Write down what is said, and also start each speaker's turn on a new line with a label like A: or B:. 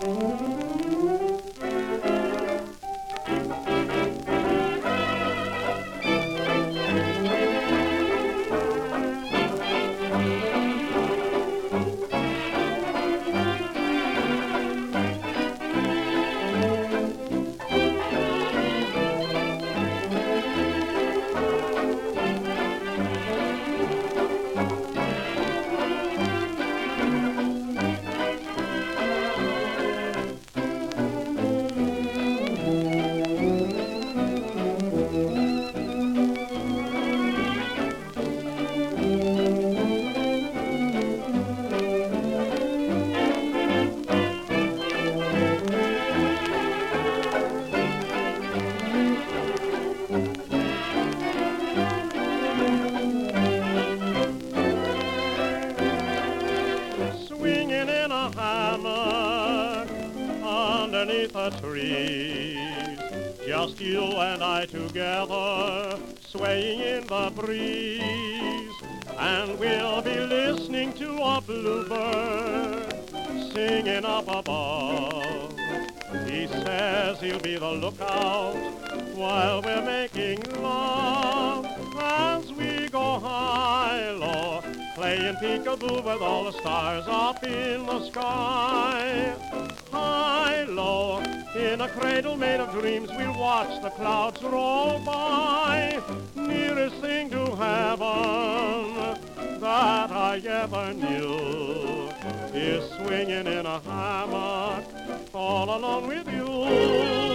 A: Swinging in a hammock underneath the trees, just you and I together, swaying in the breeze, and we'll be listening to a bluebird singing up above. He says he'll be the lookout while we're making love, as we go high-low, playing peekaboo with all the stars up in the sky. High-low, in a cradle made of dreams, we'll watch the clouds roll by. Nearest thing to heaven that I ever knew is swinging in a hammock all alone with you.